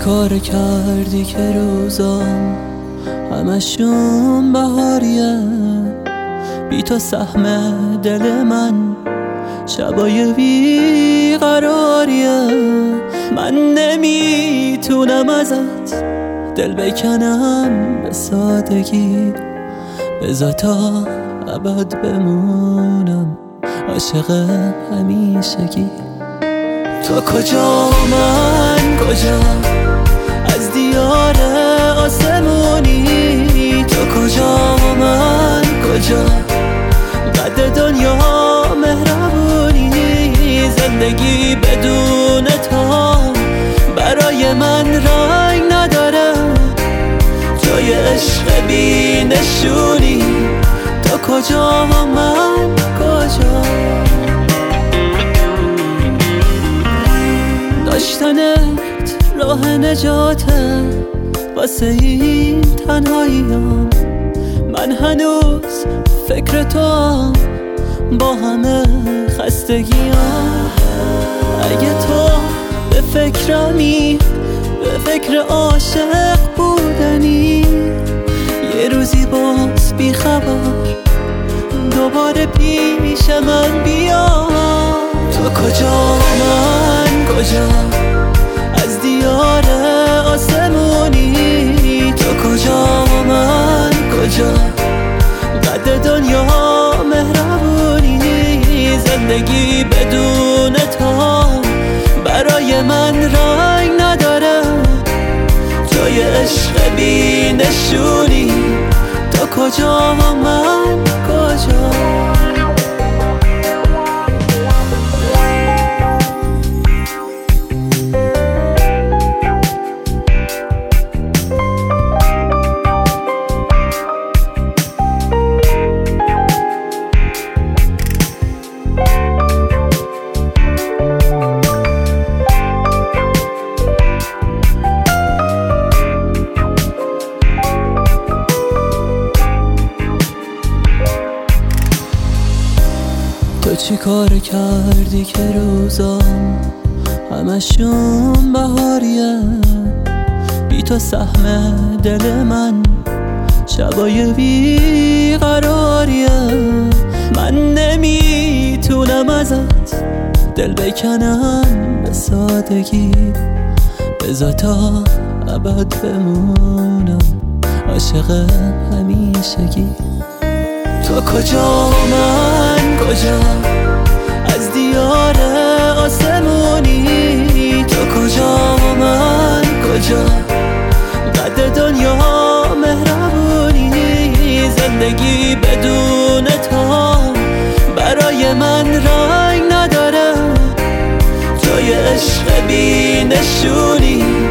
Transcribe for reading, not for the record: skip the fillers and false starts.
کار کردی که روزام همشون بهاریه، بی تو سهم دل من شبای بیقراریه. من نمیتونم ازت دل بکنم به سادگی، بذار تا ابد بمونم عاشق همیشگی. تو کجا من کجا، از دیار آسمونی؟ تو کجا من کجا، قد دنیا مهربونی؟ زندگی بدون تو برای من رنگ نداره، جای عشق بی نشونی. تو کجا من کجا، داشتنت راه نجاته واسه این تنهاییام. من هنوز فکر تو با همه خستگیام. اگه تو به فکرمی، به فکر عاشق بودنی، یه روزی باز بی خبر دوباره پیش من بیا. تو کجا من کجا، از دیار آسمونی؟ تو کجا من کجا، قد دنیا مهربونی؟ زندگی بدون تو برای من رنگ نداره، جای عشق بی نشونی. تو کجا من کجا. تو چی کار کردی که روزام همشون بهاریه، بی تو سهم دل من شبای بیقراریه. من نمیتونم ازت دل بکنم به سادگی، بذار تا ابد بمونم عاشق همیشگی. تو کجا من کجا، از دیار آسمونی؟ تو کجا من کجا، قد دنیا مهربونی؟ زندگی بدون تو برای من رنگ نداره، جای عشق بی نشونی.